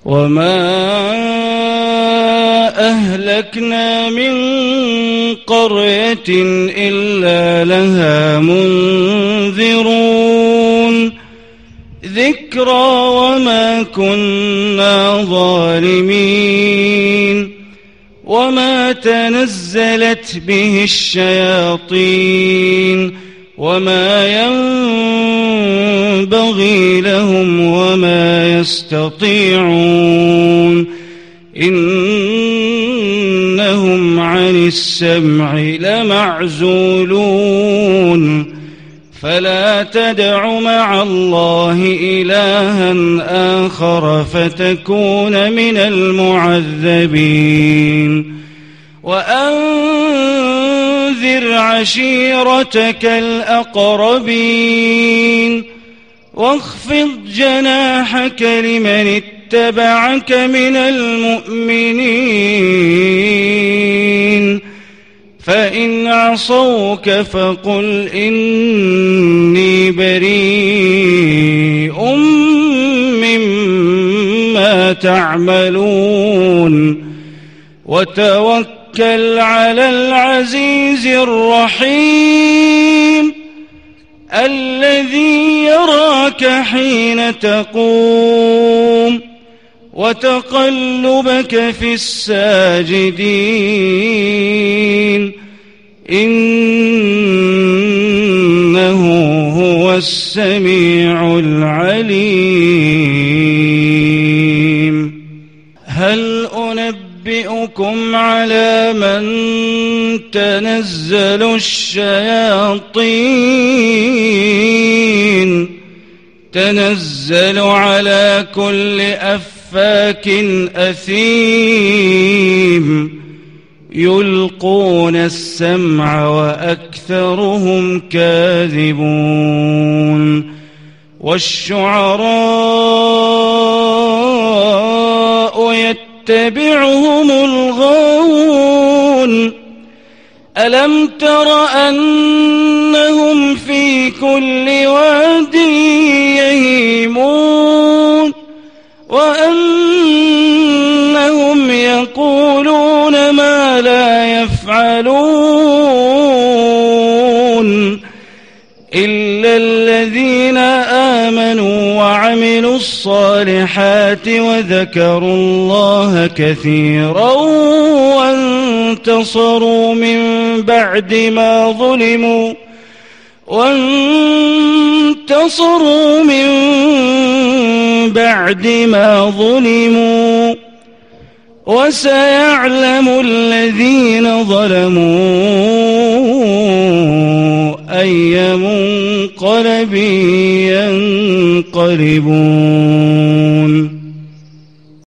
وما أهلكنا من قرية إلا لها منذرون ذكرى وما كنا ظالمين وما تنزلت به الشياطين وما ينبغي لهم وما يستطيعون إنهم عن السمع لمعزولون فلا تدع مع الله إلها آخر فتكون من المعذبين وأنذر عشيرتك الأقربين واخفض جناحك لمن اتبعك من المؤمنين فإن عصوك فقل إني بريء مما تعملون وتوكل على العزيز الرحيم الذي يراك حين تقوم وتقلبك في الساجدين إنه هو السميع العليم هل أنبئكم على من تنزل الشياطين تنزل على كل أفاك أثيم يلقون السمع وأكثرهم كاذبون والشعراء يتبعهم الغاوون ألم تر أنهم في كل واد يهيمون وأنهم يقولون ما لا يفعلون إلا الذين آمنوا وعملوا الصالحات وذكروا الله كثيرا وانتصروا من بعد ما ظلموا وسيعلم الذين ظلموا أي منقلب ينقلبون